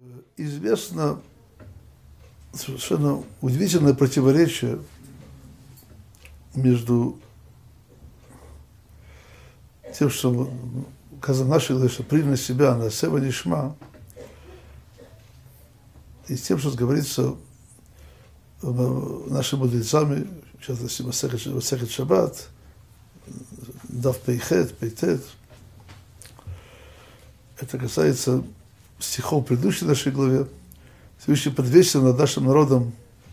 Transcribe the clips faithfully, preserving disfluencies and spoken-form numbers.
Известно совершенно удивительное противоречие между тем, что наши говорят, что приняли на себя на сева нишма, и тем, что говорится нашими мудрецами, в частности, Масехет Шаббат, Дав Пейхет, Пейтет. Это касается стихов в предыдущей нашей главе. Всевышний подвесил над нашим народом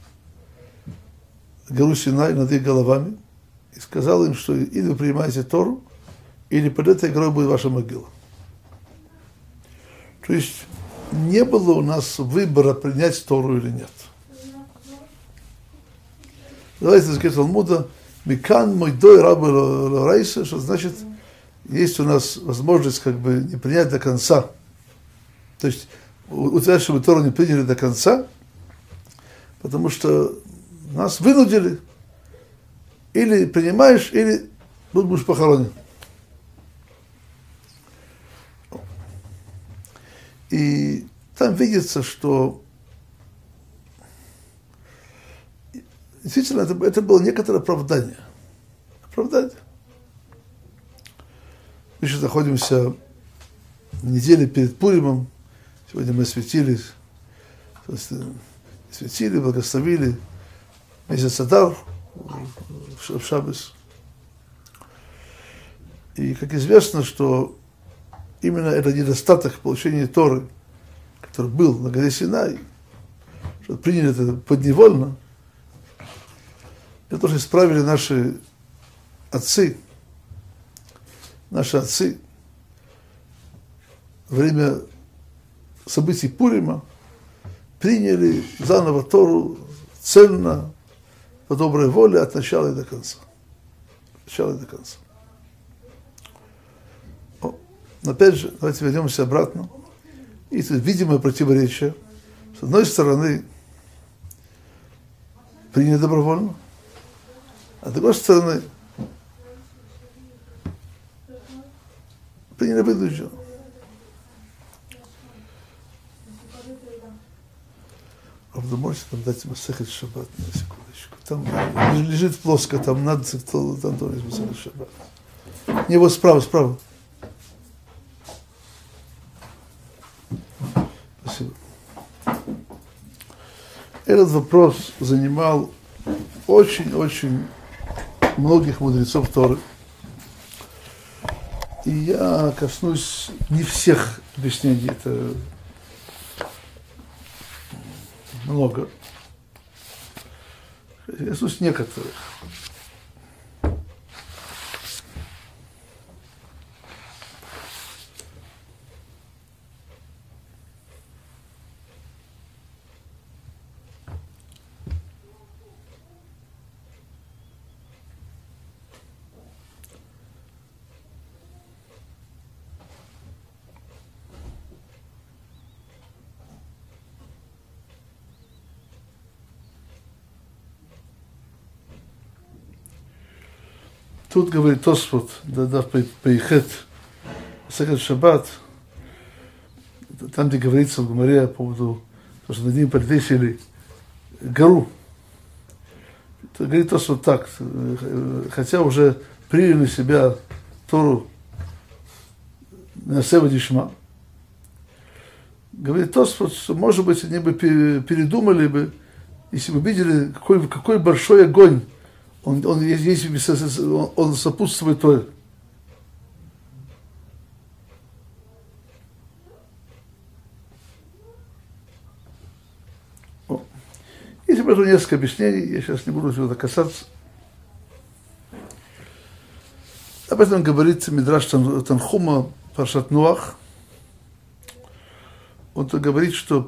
гору Синай над их головами и сказал им, что или вы принимаете Тору, или под этой горой будет ваша могила. То есть не было у нас выбора, принять Тору или нет. Давайте сказать Талмуда, «Микан мой дой рабы лорайса», что значит, есть у нас возможность как бы не принять до конца. То есть утверждать, что мы Тору не приняли до конца, потому что нас вынудили. Или принимаешь, или будешь похоронен. И там видится, что действительно это, это было некоторое оправдание. Оправдание. Мы сейчас находимся в неделе перед Пуримом. Сегодня мы осветили, осветили, благословили месяц Адар в Шаббес. И как известно, что именно этот недостаток получения Торы, который был на горе Синай, что приняли это подневольно, это тоже исправили наши отцы, наши отцы во время событий Пурима приняли заново Тору цельно, по доброй воле, от начала и до конца. От начала и до конца. Но опять же, давайте вернемся обратно. И тут видимое противоречие. С одной стороны, приняли добровольно, а с другой стороны, приняли вынужденно. Правда, можете там дать Масехет Шаббат на секундочку. Там лежит плоско, там надо, там тоже есть Масехет Шаббат. Не, вот справа, справа. Спасибо. Этот вопрос занимал очень-очень многих мудрецов Торы. И я коснусь не всех объяснений, это много. Я коснусь некоторых. Тут говорит Тосфот, да, Пейхет, Масехет Шаббат, там, где говорится в Гемаре по поводу того, что над ним подвесили гору. Это говорит Тосфот так, хотя уже приняли на себя Тору на сева нишма. Говорит Тосфот, что, может быть, они бы передумали бы, если бы видели, какой, какой большой огонь Он, он, он, он сопутствует Торе. Есть об этом несколько объяснений, я сейчас не буду сюда касаться. Об этом говорит Мидраш Танхума Паршат Нуах. Он то говорит, что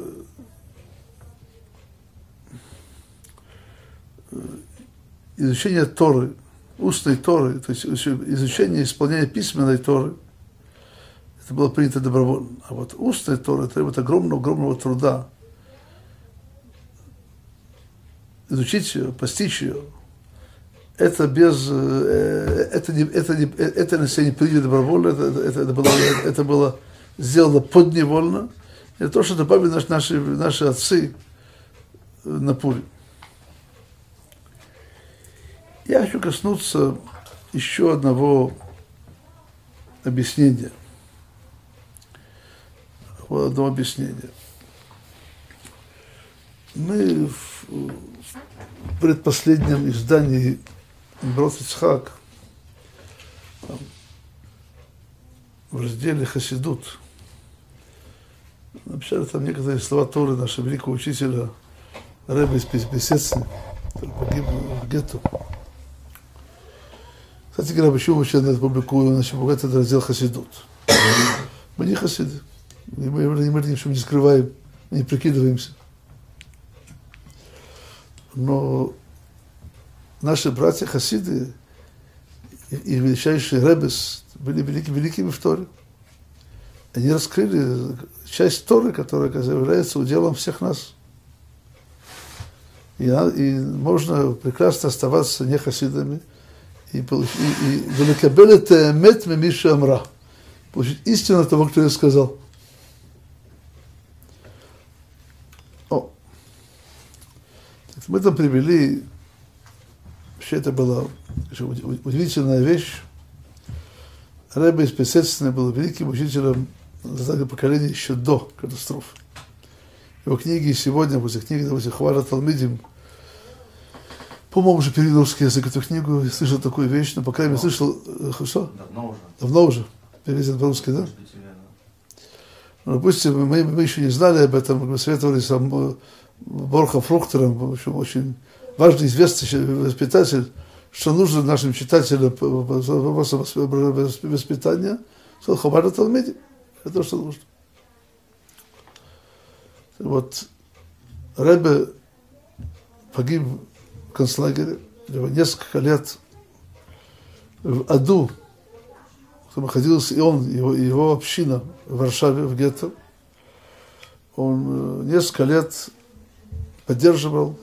изучение Торы, устной Торы, то есть изучение, исполнение письменной Торы, это было принято добровольно. А вот устная Тора требует огромного-огромного труда. Изучить ее, постичь ее, это без, это не, это не, это на себя не приняли добровольно, это, это, это, было, это было сделано подневольно, Это то, что добавили наши, наши, наши отцы на Пурим. Я хочу коснуться еще одного объяснения. Одного объяснения. Мы в предпоследнем издании Брот Ицхак в разделе Хасидут написали там некоторые слова Торы нашего великого учителя Ребе из Песецны, который погиб в гетто. Кстати говоря, почему вообще на это публикую, иначе богат это раздел Хасидут. Мы не хасиды, мы, мы, мы ничего не скрываем, не прикидываемся. Но наши братья хасиды и, и величайшие ребес были велики, великими в Торе. Они раскрыли часть Торы, которая является уделом всех нас. И, и можно прекрасно оставаться не хасидами и получить великабелет эмет мемиша амра, получить истину того, кто я сказал. О, мы там привели, вообще это была удивительная вещь. Ребе из Песецны был великим учителем за поколения еще до катастрофы. Его книги сегодня, после книги, допустим, Хвара Талмидим, по-моему, уже перевели на русский язык эту книгу, я слышал такую вещь, но, по крайней мере, слышал, что? Давно уже. Давно уже, переведен по-русски, да? Ну, допустим, мы, мы еще не знали об этом, мы советовались с Борхом Фрухтером, в общем, очень важный, известный воспитатель, что нужно нашим читателям по вопросам воспитания, сказал Хвара Талмидим. Это то, что нужно. Вот Ребе погиб в концлагере, его несколько лет в аду, где находился и он, его, и его община в Варшаве, в гетто. Он несколько лет поддерживал,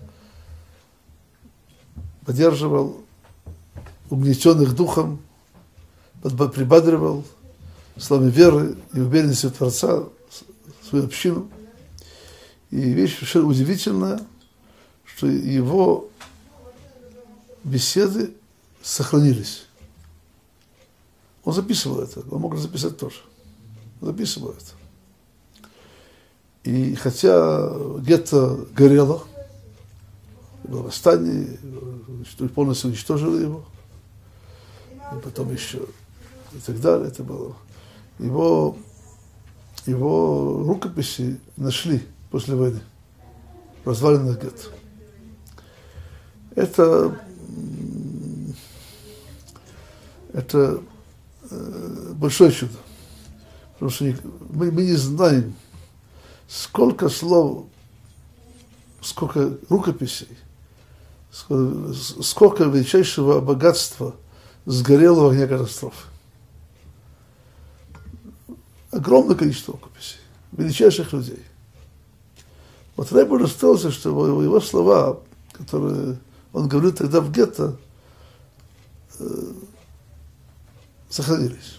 поддерживал угнетенных духом, прибадривал словами веры и уверенности в Творца свою общину. И вещь совершенно удивительная, что его беседы сохранились. Он записывал это, он мог записать тоже. Он записывал это. И хотя гетто горело, было восстание, полностью уничтожило его, и потом еще и так далее, это было. Его, его рукописи нашли после войны, развалинах гетто. Это, это большое чудо, потому что мы, мы не знаем, сколько слов, сколько рукописей, сколько, сколько величайшего богатства сгорело в огне катастрофы. Огромное количество рукописей, величайших людей. Вот Ребе расстроился, что его, его слова, которые он говорил тогда в гетто, э, сохранились.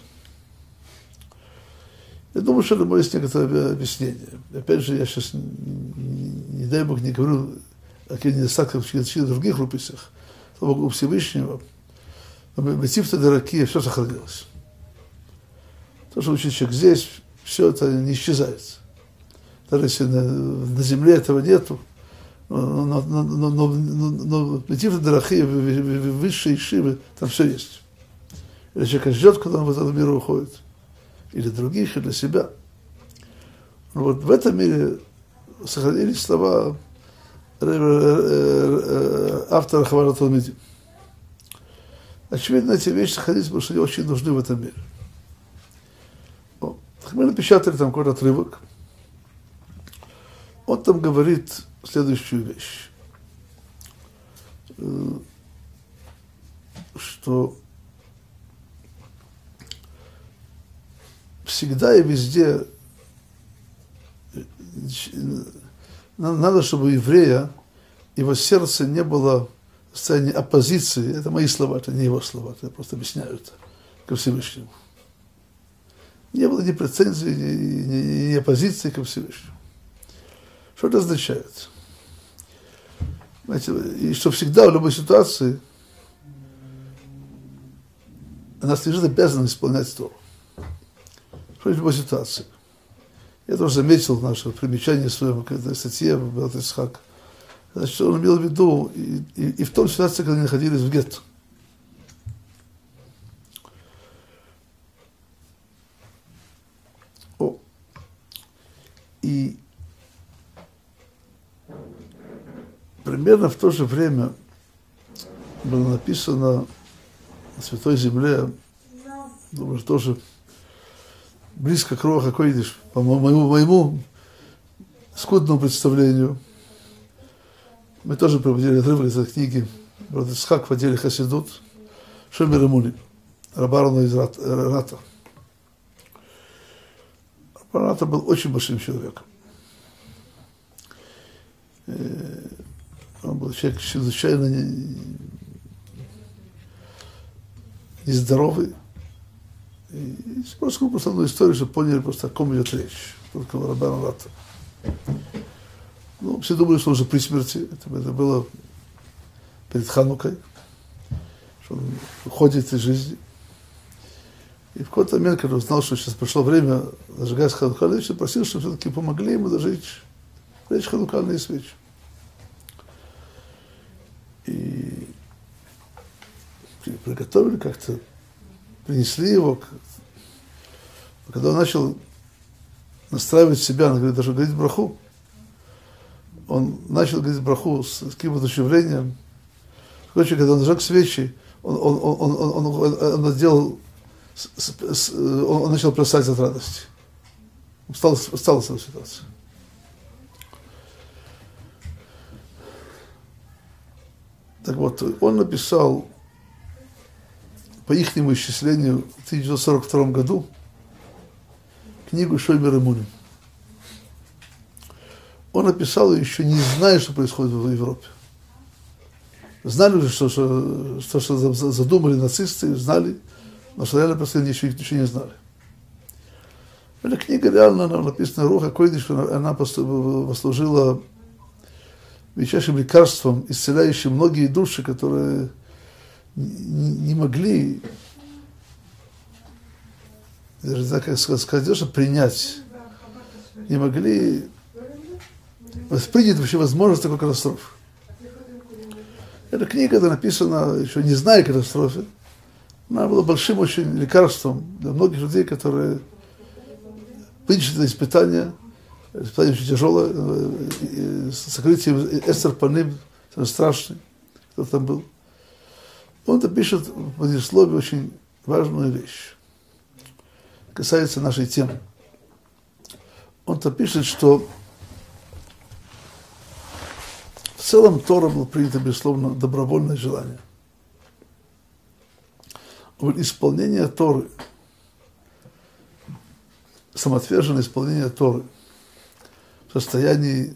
Я думаю, что это есть некоторое объяснение. Опять же, я сейчас, не, не, не дай Бог, не говорю о каких-то недостатках в каких-то других рукописях. Слава Богу, у Всевышнего. Мотив-то дорогие, все сохранилось. То, что учит человек здесь, все это не исчезает. Даже если на, на земле этого нету, но, но, но, но, но, но Мотив-то дорогие, высшие шивы, там все есть. Или человек ждет, когда он в этот мир уходит. Или других, или для себя. Но вот в этом мире сохранились слова автора Хвара Талмидим. Очевидно, эти вещи сохранились, потому что они очень нужны в этом мире. О, мы напечатали там какой-то отрывок. Он там говорит следующую вещь, что всегда и везде надо, чтобы у еврея, его сердце не было в состоянии оппозиции. Это мои слова, это не его слова, это я просто объясняю это ко Всевышнему. Не было ни претензий, ни, ни, ни оппозиции ко Всевышнему. Что это означает? Знаете, и что всегда в любой ситуации нас лежит обязанность исполнять Тору. Что в любой ситуации. Я тоже заметил в нашем примечании своем, когда статье Беат Ицхак. Значит, он имел в виду и, и, и в том ситуации, когда они находились в гетто. О. И примерно в то же время было написано на Святой Земле, думаю, тоже близко к Руах ха-Койдиш, по моему, моему скудному представлению. Мы тоже проводили отрывок из этой книги Беат Ицхак в отделе Хасидут, Шомер Эмуни, Рабарану из Рата. Рата был очень большим человеком. Он был человек чрезвычайно нездоровый. И просто просто одну историю, чтобы поняли просто, о ком идет речь. Только Рабану Рата. Ну, все думали, что он уже при смерти. Это, это было перед Ханукой, что он уходит из жизни. И в какой-то момент, когда он знал, что сейчас пришло время зажигать ханукальные свечи, просил, чтобы все-таки помогли ему зажечь, зажечь ханукальные свечи. И приготовили как-то, принесли его. Когда он начал настраивать себя, он говорит, даже говорить браху, он начал говорить браху с таким воодушевлением. Короче, когда он зажег свечи, он, он, он, он, он, он сделал, он начал плясать от радости. Стала стала эта ситуация. Так вот, он написал по ихнему исчислению в тысяча девятьсот сорок втором году книгу «Шомер Эмуни». Он написал ее, еще не зная, что происходит в Европе. Знали уже, что, что, что, что задумали нацисты, знали, но что реально происходит, еще, еще не знали. Эта книга реально, она написана Руах ха-Койдиш, она послужила величайшим лекарством, исцеляющим многие души, которые не могли, даже не знаю, как сказать, что принять, не могли воспринять вообще возможность такой катастрофы. Эта книга, она написана, еще не зная катастрофы, она была большим очень лекарством для многих людей, которые вынесли испытания, испытание очень тяжелое, с сокрытием Эстер Паним, страшный, кто там был. Он-то пишет в предисловии очень важную вещь, касается нашей темы. Он-то пишет, что в целом Тора было принято, безусловно, добровольное желание. Вот исполнение Торы, самоотверженное исполнение Торы в состоянии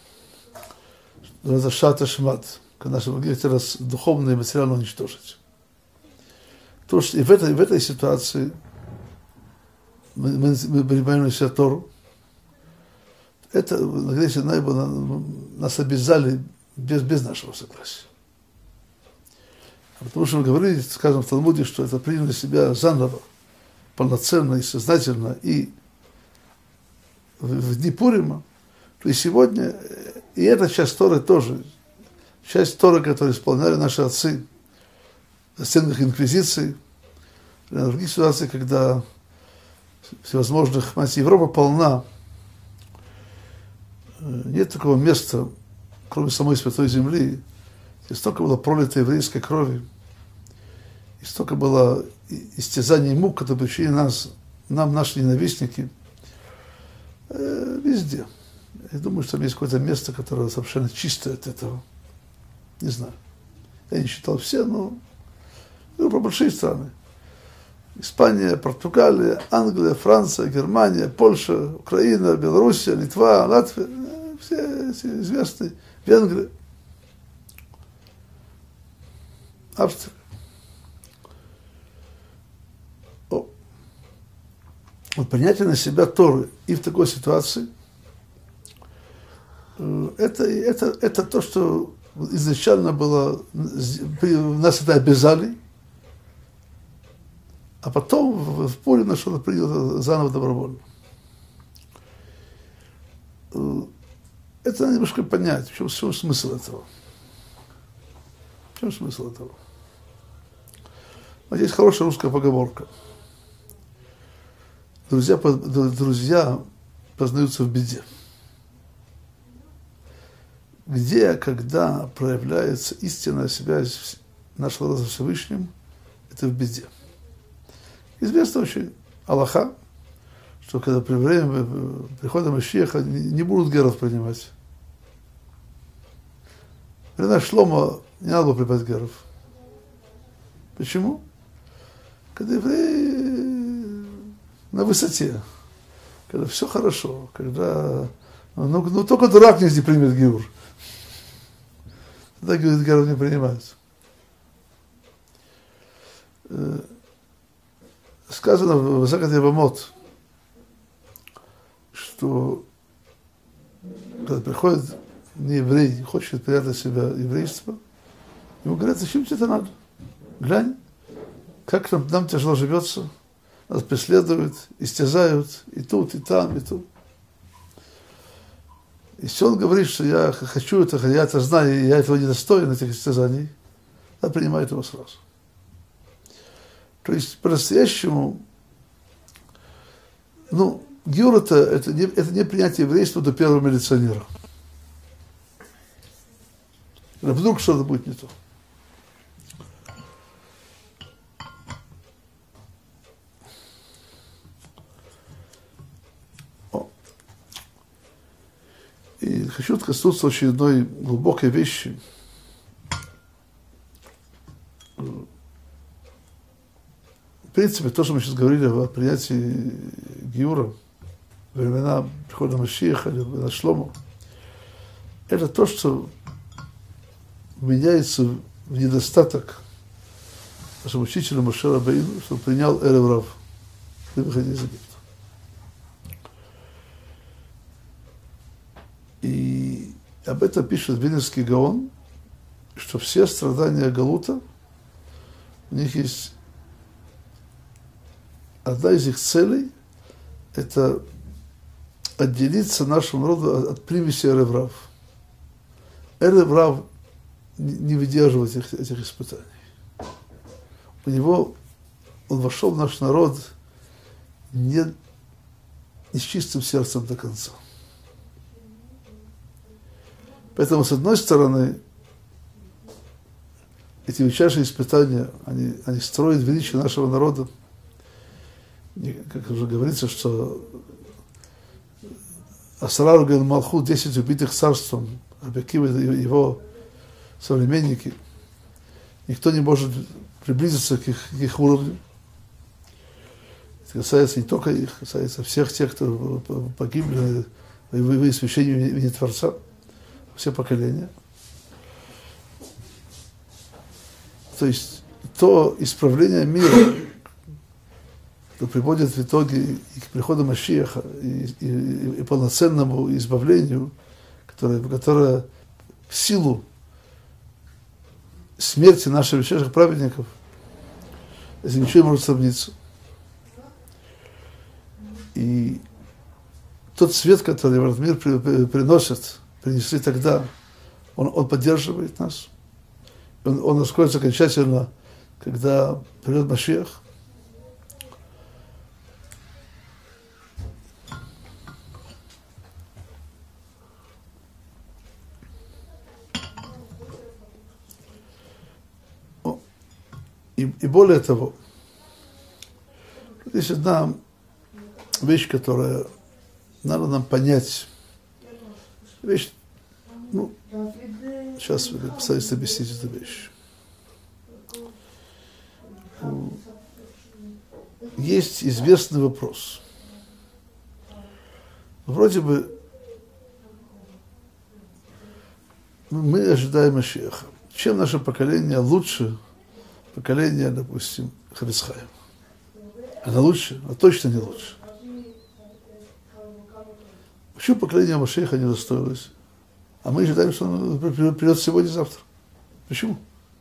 разашата шмат, когда наши враги хотят нас духовно и материально уничтожить. То, что и в этой, в этой ситуации мы, мы, мы принимаем на себя Тору. Это, надеюсь, нас обязали без, без нашего согласия. Потому что мы говорили, скажем, в Талмуде, что это приняли на себя заново, полноценно и сознательно, и в, в дни Пурима, то и сегодня, и эта часть Торы тоже, часть Торы, которую исполняли наши отцы в стенах инквизиции, в других ситуациях, когда всевозможных, знаете, Европа полна, нет такого места, кроме самой Святой Земли, где столько было пролито еврейской крови, и столько было истязаний и мук, которые причинили нас, нам, наши ненавистники, э, везде. Я думаю, что там есть какое-то место, которое совершенно чистое от этого. Не знаю. Я не считал все, но ну, про большие страны. Испания, Португалия, Англия, Франция, Германия, Польша, Украина, Белоруссия, Литва, Латвия, все эти известные, Венгрия, Австрия. О. Вот принятие на себя Торы и в такой ситуации, это, это, это то, что изначально было, нас это обязали, а потом в, в поле наше принято заново добровольно. Это надо немножко понять, в чем, в чем смысл этого. В чем смысл этого? Вот есть хорошая русская поговорка. Друзья, друзья познаются в беде. Где, когда проявляется истинная связь нашего рода с Всевышним, это в беде. Известно очень Аллаха, что когда при время прихода Машиаха не будут геров принимать. При времена Шломо не надо было принимать геров. Почему? Когда евреи на высоте, когда все хорошо, когда ну, ну только дурак не примет гиур. Тогда геров не принимаются. Сказано в Масехет Евамот, что когда приходит нееврей, хочет принять для себя еврейство, ему говорят, зачем тебе это надо? Глянь, как нам, нам тяжело живется, нас преследуют, истязают и тут, и там, и тут. Если он говорит, что я хочу это, я это знаю, и я этого не достоин, этих истязаний, я принимаю его сразу. То есть, по-настоящему, ну, гиур это, это, не, это не принятие еврейства до первого милиционера. Когда вдруг что-то будет не то. О. И хочу коснуться очень одной глубокой вещи. В принципе, то, что мы сейчас говорили о принятии гиура, во времена прихода Машиаха, на Шломо, это то, что меняется в недостаток нашему учителю Моше Рабейну, что он принял эрев рав при выходе из Египта. И об этом пишет Вильнюсский Гаон, что все страдания Галута, у них есть одна из их целей – это отделиться нашему народу от, от примеси эрев рав. Эрев рав не выдерживает этих, этих испытаний. У него, он вошел в наш народ не, не с чистым сердцем до конца. Поэтому, с одной стороны, эти величайшие испытания, они, они строят величие нашего народа. Как уже говорится, что Асрар ген Малхут, десять убитых царством, Рабби-Акива и его современники, никто не может приблизиться к их, к их уровню. Это касается не только их, касается всех тех, кто погибли в освящении имени Творца, все поколения. То есть то исправление мира, что приводит в итоге и к приходу Машиаха, и, и, и полноценному избавлению, которое, которое в силу смерти наших величайших праведников, если ничего не может сравниться. И тот свет, который в этот мир при, при, приносит, принесли тогда, он, он поддерживает нас. Он, он раскроется окончательно, когда придет Машиах. И, и более того, есть одна вещь, которая надо нам понять. Вещь, ну, сейчас я постараюсь объяснить эту вещь. Есть известный вопрос. Вроде бы мы ожидаем Машиаха. Чем наше поколение лучше поколения, допустим, Хафец Хаим? Она лучше? А точно не лучше. Почему поколение Машиаха не достоилось? А мы считаем, что он придет сегодня-завтра. Почему?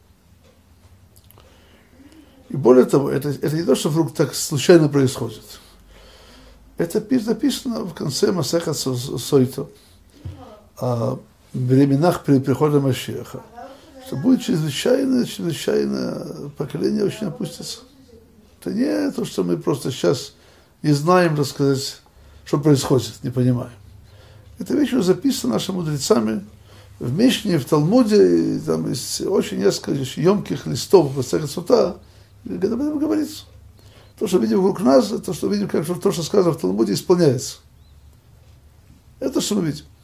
И более того, это, это не то, что вдруг так случайно происходит. Это написано в конце Масехет Сойто о временах при приходе Машиаха, что будет чрезвычайное, чрезвычайное поколение очень опустится. Это не то, что мы просто сейчас не знаем, так сказать, что происходит, не понимаем. Эта вещь уже записана нашими мудрецами в Мишне, в Талмуде, и там есть очень несколько емких листов Масехет Сута, где об этом говорится. То, что видим вокруг нас, то, что видим, как то, что сказано в Талмуде, исполняется. Это что мы видим.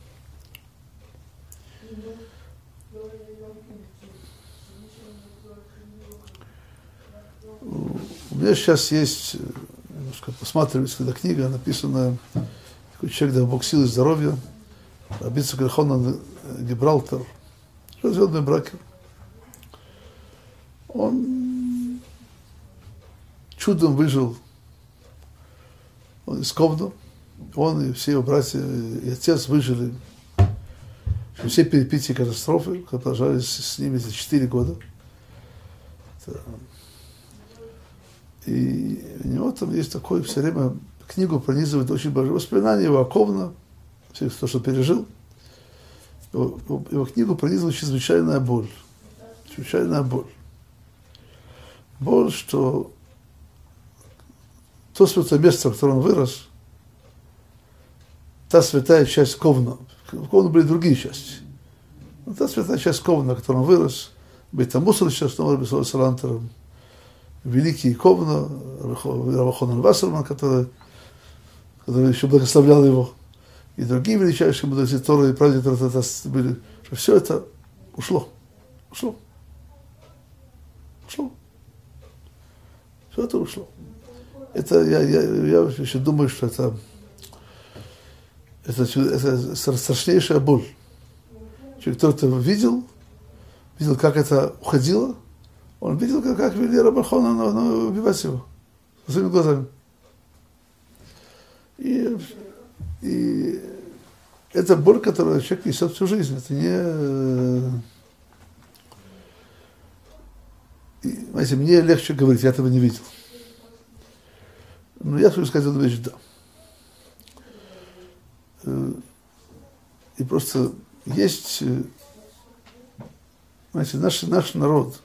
У меня сейчас есть, немножко посматривать, когда книга написана, такой человек, дай Бог силы и здоровья, Рабицу Грехонан Гибралтар, разведенный браки. Он чудом выжил, он из Ковна, он и все его братья и отец выжили. Все перипетии катастрофы, которые продолжались с ними за четыре года. И у него там есть такое, все время книгу пронизывает очень большое воспоминание его о Ковна, все то, что пережил. Его, его книгу пронизывает чрезвычайная боль. Чрезвычайная боль. Боль, что то святое место, в котором он вырос, та святая часть Ковна, в Ковна были другие части, но та святая часть Ковна, в котором он вырос, Бейтамусар, сейчас снова Рабисоль Салантером, великий Ковна, Равахонан Вассерман, который, который еще благословлял его, и другие величайшие мудрецы Торы и прадеды были, что все это ушло, ушло, ушло, все это ушло. Это я, я, я еще думаю, что это, это, это страшнейшая боль. Человек, кто это видел, видел, как это уходило, он видел, как, как вели Рабахона на, на убивать его своими глазами. И, и это боль, которую человек несет всю жизнь. Это не... И, знаете, мне легче говорить, я этого не видел. Но я хочу сказать одну вещь, да. И просто есть, знаете, наш, наш народ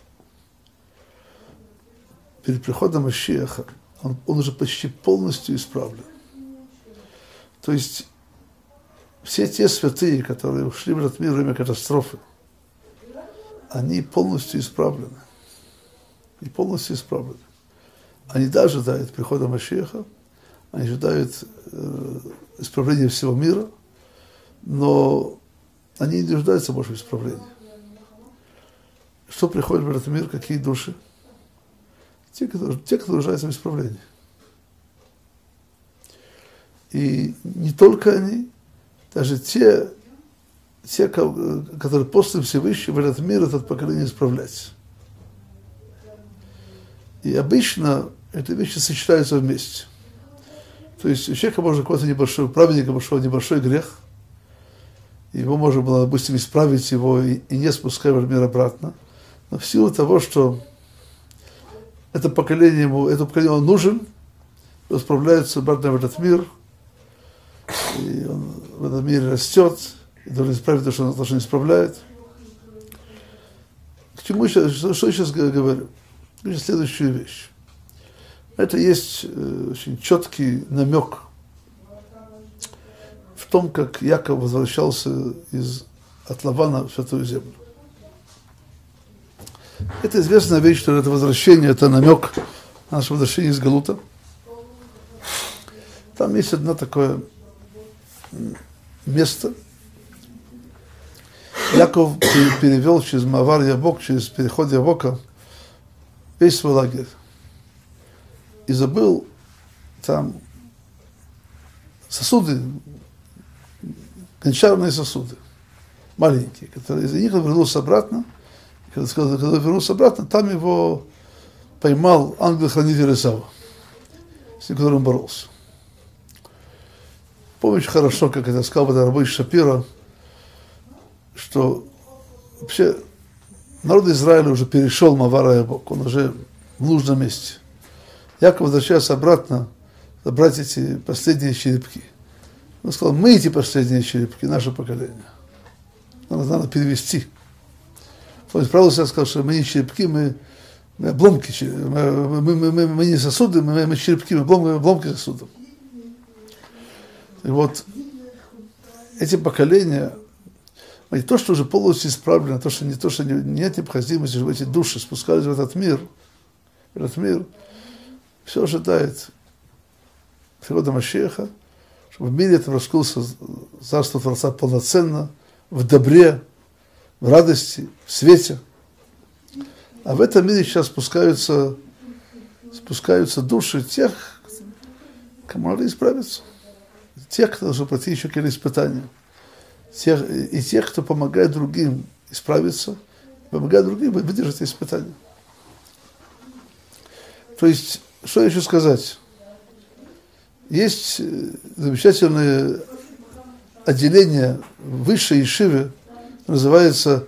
перед приходом Машиаха, он, он уже почти полностью исправлен. То есть все те святые, которые ушли в этот мир во время катастрофы, они полностью исправлены. И полностью исправлены. Они даже ожидают прихода Машиаха, они ожидают э, исправления всего мира, но они не нуждаются больше в исправлении. Что приходит в этот мир, какие души? Те, которые, те, которые нуждаются в исправлении. И не только они, даже те, те которые после Всевышнего в этот мир, этот поколение исправляются. И обычно эти вещи сочетаются вместе. То есть у человека может какой-то небольшой, у праведника большой небольшой грех, его можно было, допустим, исправить его и, и не спускать в мир обратно. Но в силу того, что это поколение ему, это поколение он нужен, он справляется обратно в этот мир, и он в этом мире растет, и должен исправить то, что он, то, что он исправляет. К чему сейчас, что, что я сейчас говорю? Следующую вещь. Это есть э, очень четкий намек в том, как Яков возвращался из, от Лавана в Святую Землю. Это известная вещь, что это возвращение, это намек на наше возвращение из Галута. Там есть одно такое место. Яков перевел через Мавар Ябок, через переход Ябока, весь свой лагерь. И забыл там сосуды, гончарные сосуды, маленькие, которые из них он вернулся обратно. Когда, когда он вернулся обратно, там его поймал ангел-хранитель Исава, с которым он боролся. помню очень хорошо, как это сказал тогда Рабой Шапира, что вообще народ Израиля уже перешел Мавара и Бог, он уже в нужном месте. Яков возвращается обратно забрать эти последние черепки. Он сказал, мы эти последние черепки, наше поколение. Надо, надо перевести. Он исправился, сказал, что мы не черепки, мы, мы обломки, мы, мы, мы, мы, мы не сосуды, мы, мы черепки, мы обломки, обломки сосудов. И вот эти поколения, не то, что уже полностью исправлено, то, что, не, то, что нет необходимости, чтобы эти души спускались в этот мир, в этот мир, все ожидает прихода Машиаха, чтобы в мире это раскрылся царство Творца полноценно, в добре, в радости, в свете. А в этом мире сейчас спускаются, спускаются души тех, кому надо исправиться. Тех, кто должен пройти еще какие-то испытания. Тех, и тех, кто помогает другим исправиться, помогает другим выдержать эти испытания. То есть, что я хочу сказать? Есть замечательное отделение высшей ешивы, называется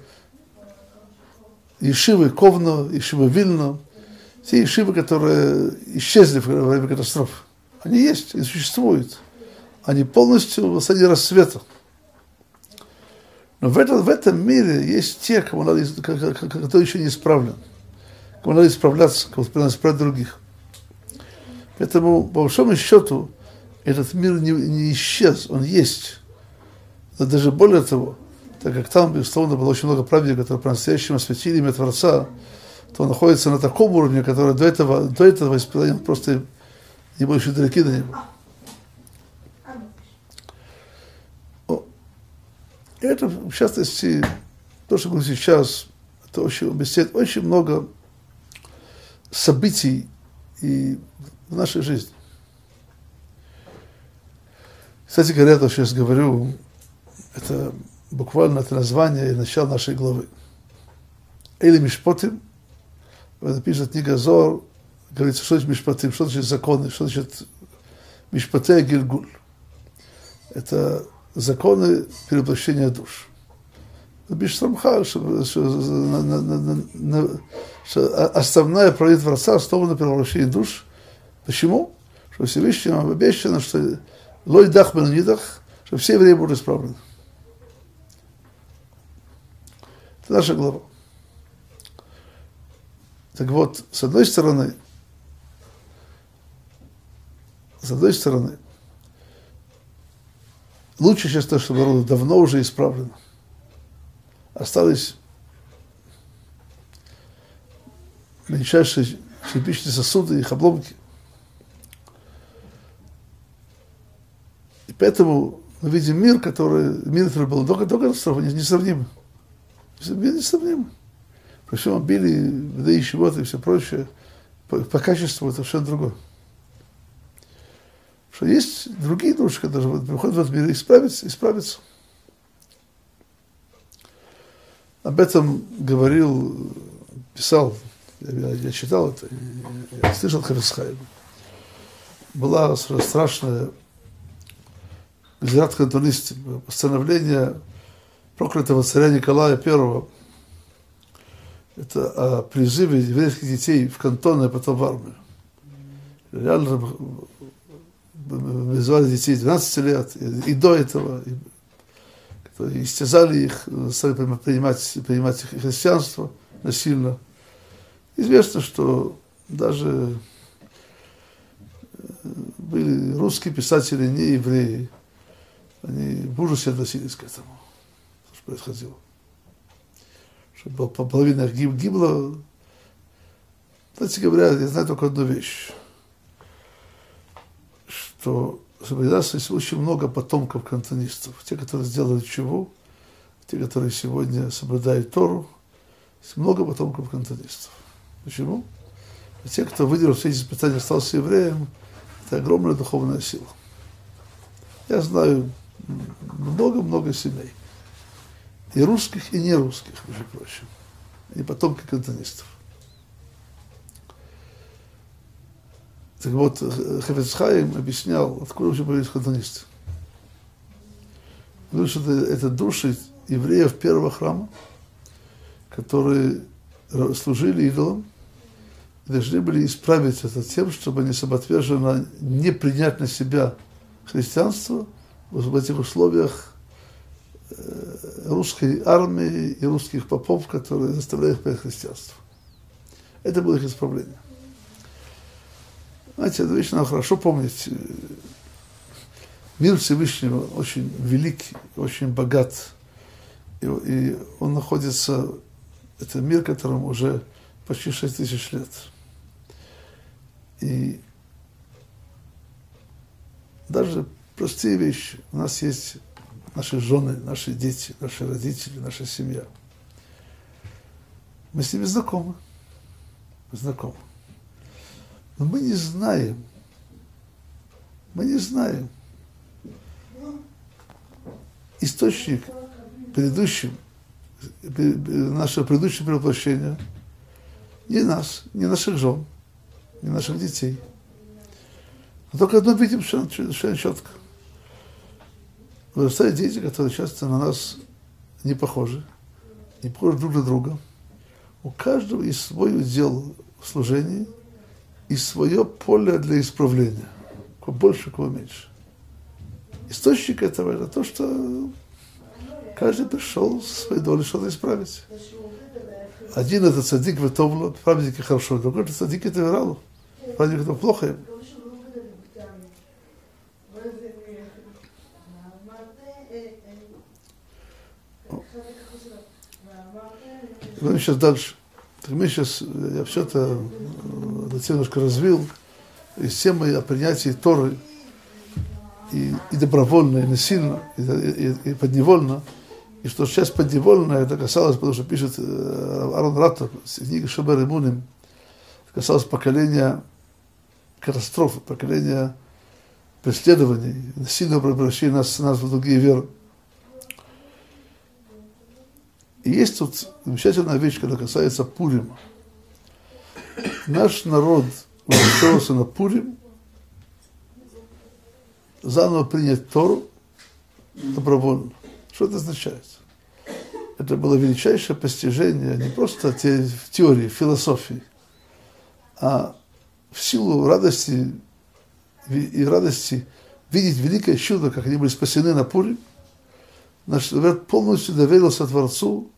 ешивы Ковно, ешивы Вильно, те ешивы, которые исчезли во время катастрофы. Они есть и существуют. Они полностью в стадии расцвета. Но в этом, в этом мире есть те, кому надо, кто еще не исправлен, кому надо исправляться, кому надо исправлять других. Поэтому, по большому счету, этот мир не, не исчез, он есть. Но даже более того, так как там, безусловно, было очень много праведников, которые по-настоящему осветили имя Творца, то он находится на таком уровне, который до этого, до этого испытания просто не был еще далеки до него. И это, в частности, то, что мы сейчас, это очень объясняет очень много событий и в нашей жизни. Кстати говоря, то, что я сейчас говорю, это буквально это название и начало нашей главы. Эли Мишпотим, когда пишет книга Зоар, говорится, что значит Мишпотим, что значит законы, что значит Мишпотея Гильгуль. Это законы перевоплощения душ. Пишет Рамхаль, что, что, на, на, на, на, что основная проект Творца основана на перевоплощении душ. Почему? Что Всевышнему обещано, что лой дах бен нидах, что все евреи будут исправлены. Это наша глава. Так вот, с одной стороны, с одной стороны, лучше сейчас то, что народу давно уже исправлено. Остались мельчайшие черепичные сосуды, их обломки. И поэтому мы видим мир, который, мир, который был до, до катастрофы, несравнимый. Мир несравнимый. При всем обилии, да и чего-то и все прочее, по, по качеству это совершенно другое. Что есть другие души, которые приходят в этот мир и исправиться, исправиться. Об этом говорил, писал, я, я читал это, я слышал Хафец Хаим. Была страшная гзерат хантунистим, постановление проклятого царя Николая Первого. Это о призыве еврейских детей в кантоны, а потом в армию. Реально вызывали детей двенадцати лет, и, и до этого, и, истязали их, стали принимать, принимать их христианство насильно. Известно, что даже были русские писатели, не евреи, они в ужасе относились к этому, что происходило. Что половина их гибла. Кстати говоря, я знаю только одну вещь, что у нас есть очень много потомков кантонистов. Те, которые сделали чуву, те, которые сегодня соблюдают Тору, есть много потомков кантонистов. Почему? А те, кто выдержал все эти испытания, остался евреем, это огромная духовная сила. Я знаю много-много семей. И русских, и нерусских, между прочим. И потомки кантонистов. Так вот, Хафец Хаим объяснял, откуда вообще появились кантонисты. Потому что это, это души евреев первого храма, которые служили идолам и должны были исправить это тем, чтобы они самоотверженно не принять на себя христианство в этих условиях русской армии и русских попов, которые заставляют их принять христианство. Это было их исправление. Знаете, эту вещь надо хорошо помнить. Мир Всевышнего очень великий, очень богат. И, и он находится, это мир, которому уже почти шесть тысяч лет. И даже простые вещи. У нас есть наши жены, наши дети, наши родители, наша семья. Мы с ними знакомы. Мы знакомы. Но мы не знаем, мы не знаем источник предыдущего, нашего предыдущего перевоплощения ни нас, ни наших жен, ни наших детей. Но только одно видим совершенно четко. Вырастают дети, которые часто на нас не похожи, не похожи друг на друга. У каждого есть свой удел в служении и свое поле для исправления. Кого больше, кого меньше. Источник этого – это то, что каждый пришел со своей долей что-то исправить. Один – это цадик ветовло, праведники хорошо, другой – это цадик и тавиралу, праведники это плохо им. Идем сейчас дальше. Так мы сейчас, я все это немножко развил, из темы о принятии Торы и, и добровольно, и насильно, и, и, и подневольно. И что сейчас подневольно, это касалось, потому что пишет Арон Ратов в книге Шобер Эмуним, это касалось поколения катастрофы, поколения преследований, насильного превращения нас, нас в другие веры. И есть тут замечательная вещь, когда касается Пурима. Наш народ устроился на Пурим, заново принять Тору добровольно. Что это означает? Это было величайшее постижение не просто в теории, в философии, а в силу радости и радости видеть великое чудо, как они были спасены на Пурим. Наш народ полностью доверился Творцу,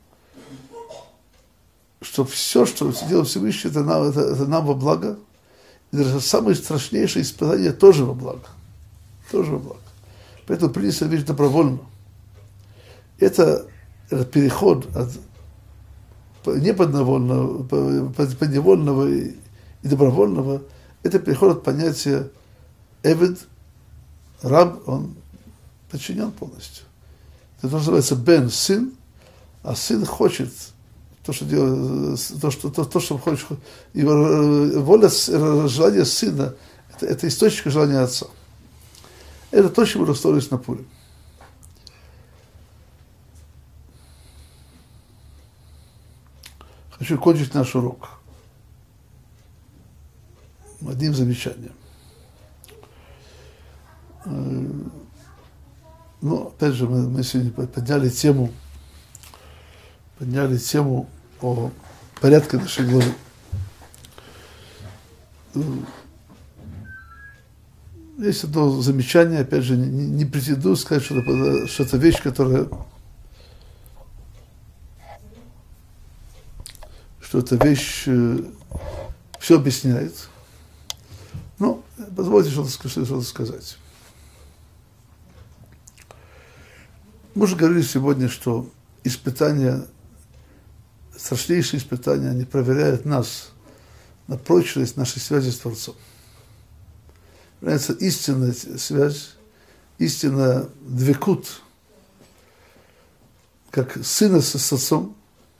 что все, что делал Всевышний, это нам, это, это нам во благо. И даже самые страшнейшие испытания тоже во благо. Тоже во благо. Поэтому принялся вещь добровольно. Это, это переход от неподневольного, подневольного и, и добровольного. Это переход от понятия эвед, раб, он подчинен полностью. Это называется бен, сын, а сын хочет то, что делает, то, что, то, то, что хочет. Его воля, желание сына, это, это источник желания отца. Это то, чему расстроились на Пурим. Хочу кончить наш урок одним замечанием. Ну, опять же, мы, мы сегодня подняли тему, подняли тему о порядке нашей главы. Есть одно замечание, опять же, не, не претендую сказать, что это, что это вещь, которая, что эта вещь э, все объясняет. Но позвольте что-то, что-то сказать. Мы уже говорили сегодня, что испытания, страшнейшие испытания, они проверяют нас на прочность нашей связи с Творцом. Является истинная связь, истинная двекут, как сына с отцом,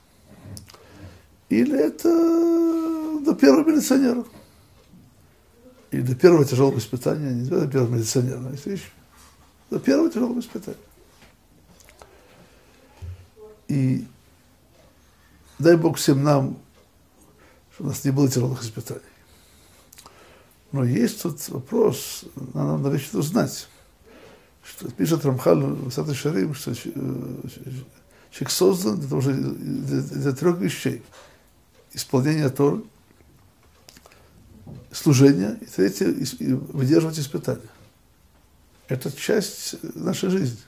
или это до первого милиционера, или до первого тяжелого испытания, не до первого милиционера, до первого тяжелого испытания. И дай Бог всем нам, чтобы у нас не было тяжелых испытаний. Но есть тут вопрос, надо, надо вещи знать, что пишет Рамхаль в Сад Шарим, что человек создан для, того, для, для трех вещей. Исполнение Торы, служение, и третье, выдерживать испытания. Это часть нашей жизни.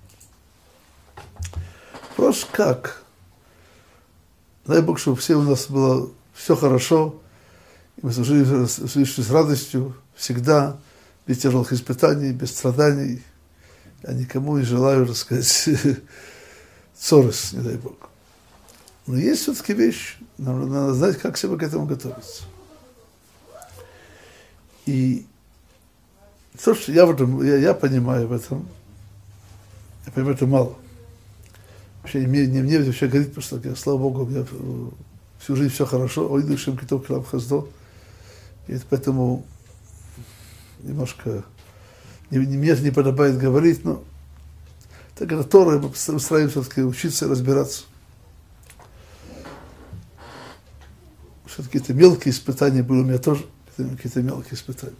Вопрос как? Дай Бог, чтобы все у нас было все хорошо, и мы служили с радостью всегда, без тяжелых испытаний, без страданий. Я никому не желаю, так сказать, ссоры, не дай Бог. Но есть все-таки вещь, нам надо знать, как себе к этому готовиться. И то, что я, в этом, я, я понимаю в этом, я понимаю это мало. Вообще, не, не мне вообще говорить, потому что, я, слава Богу, у меня всю жизнь все хорошо, ой, дышим китов краб хаздо. И это поэтому немножко не, не, мне не подобает говорить, но так это Тора, мы стараемся все-таки учиться и разбираться. Все-таки какие-то мелкие испытания были у меня тоже, какие-то мелкие испытания.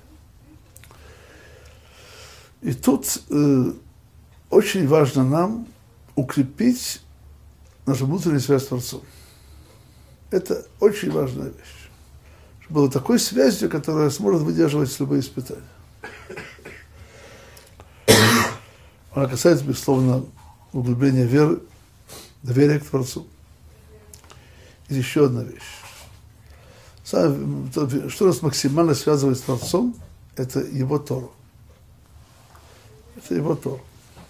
И тут э, очень важно нам укрепить нашу внутреннюю связь с Творцом. Это очень важная вещь. Чтобы было такой связью, которая сможет выдерживать любые испытания. Она касается, безусловно, углубления веры, доверия к Творцу. И еще одна вещь. Что нас максимально связывает с Творцом, это Его Тора. Это Его Тора.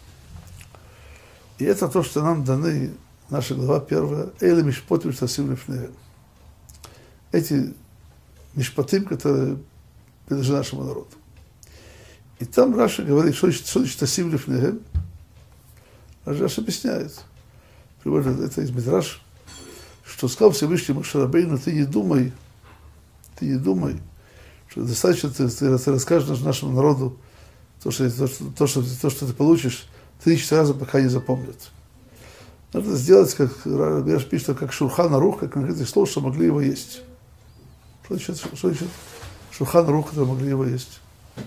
И это то, что нам даны, наша глава первая, «Эйле мишпотим штасим лифнеhem». Эти мишпотим, которые принадлежат нашему народу. И там Раша говорит, что значит штасим лифнеhem. Раша объясняет, приводит это из Мидраш, что сказал Всевышний Моше Рабейну, ты не думай, ты не думай, что достаточно ты, ты, ты расскажешь нашему народу то, что, то, что, то, что, то, что ты получишь, три-четыре раза, пока не запомнят. Надо сделать, как Раш пишет, как Шурхан Арух, как конкретный стол, что могли его есть. Что значит, что значит Шурхан Арух, которые могли его есть?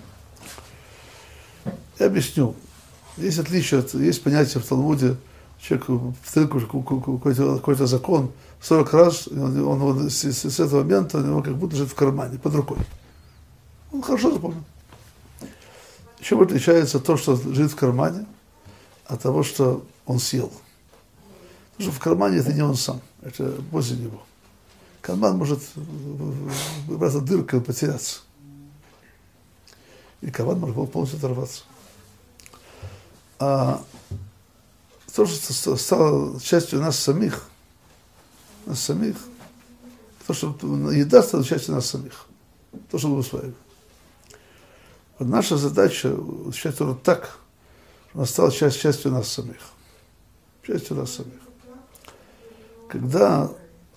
Я объясню. Есть отличие, есть понятие в Талмуде, человек встретил какой-то, какой-то закон, сорок раз, он, он, он с, с этого момента у него как будто лежит в кармане, под рукой. Он хорошо запомнил. Чем отличается то, что лежит в кармане, от того, что он съел? Потому что в кармане это не он сам, это возле него. Карман может в эта дырка потеряться. И карман может полностью оторваться. А то, что стало частью нас самих, нас самих, то, что еда стала частью нас самих, то, что мы усваиваем. Вот наша задача изучать Тору так, что она стала часть, частью нас самих. Частью нас самих. Когда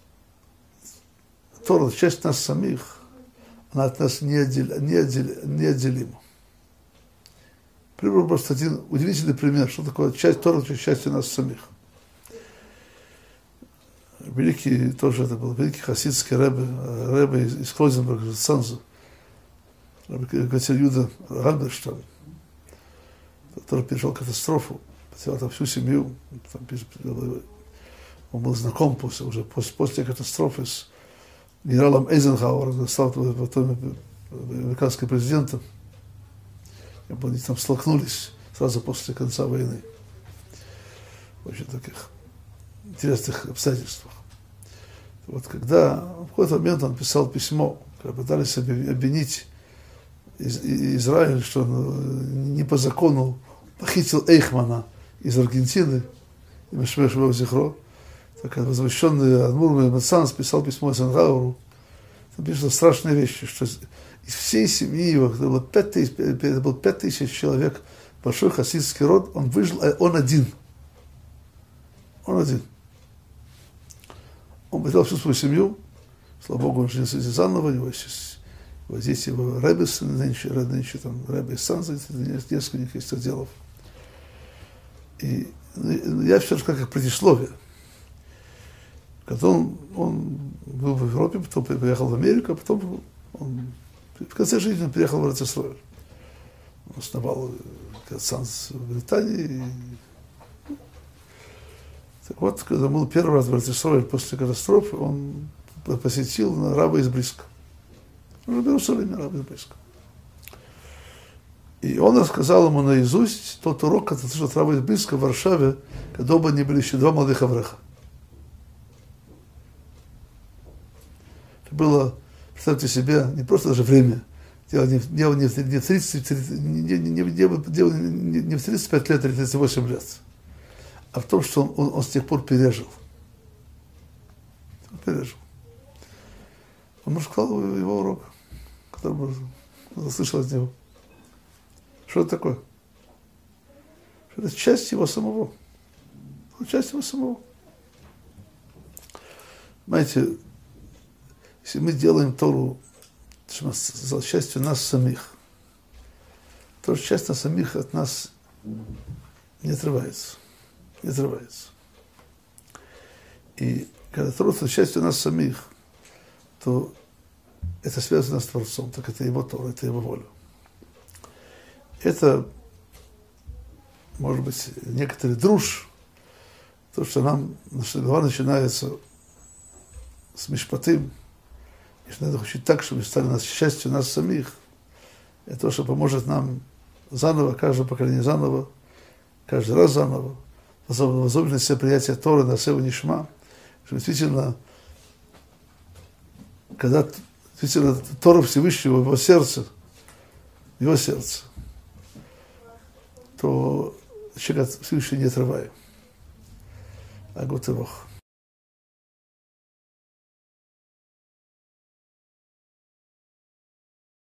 Тора часть нас самих, она от нас неотделима. неотделима. Пример просто один удивительный пример, что такое часть Тора, частью нас самих. Великий, тоже это был великий хасидский рэбе, рэбе из, из Кройзенберга, из Санза, Гатер Юда Гальберштейн, который пережил катастрофу, потерял там всю семью, там, он был знаком после, уже после, после катастрофы с генералом Эйзенхауэром, стал потом американским президентом. Они там столкнулись сразу после конца войны. В очень таких интересных обстоятельствах. Вот когда в какой-то момент он писал письмо, когда пытались обвинить Израиль, что он не по закону похитил Эйхмана из Аргентины, и Мешмешева Зихро, так возвращенный Адмур Мацанс писал письмо Эйзенхауэру, там пишут страшные вещи, что из всей семьи его, это было пять тысяч, это был пять тысяч человек, большой хасидский род, он выжил, он один. Он один. Он потерял всю свою семью, слава Богу, он женился заново, у него есть его дети, его рэбе, нынче, нынче там рэбе из Санза, несколько у них есть отделов. И я все расскажу как предисловие. Когда он, он был в Европе, потом приехал в Америку, а потом он в конце жизни он приехал в Эрец-Исроэль. Он основал Санс в Британии. Так вот, когда был первый раз в Израиле после катастрофы, он посетил раба из Бриска. Он в Иерусалиме, раб из Бриска. И он рассказал ему наизусть тот урок, который слышал от раба из Бриска в Варшаве, когда оба они были еще два молодых авреха. Это было, представьте себе, не просто даже время. Дело не, дело не, в, не, в тридцать, не, не, не, дело не, не в тридцать пять лет или тридцать восемь лет, а в том, что он, он, он с тех пор пережил. Он пережил. Он рассказал его урок, который он слышал от него. Что это такое? Что это часть его самого. Это часть его самого. Понимаете, если мы делаем Тору за счастью нас самих, то часть нас самих от нас не отрывается. Не отрывается. И когда Тора за счастью нас самих, то это связано с Творцом, так это его Тора, это его воля. Это, может быть, некоторый друж, то, что нам, наша глава начинается с Мишпатим, и что надо учить так, чтобы стали нас счастью нас самих, это то, что поможет нам заново, каждое поколение заново, каждый раз заново, возобновить все приятия Торы, на Сева Нишма, что действительно, когда действительно Тора Всевышнего в его сердце, в его сердце, то человек от Всевышнего не отрываем. А Гутевох.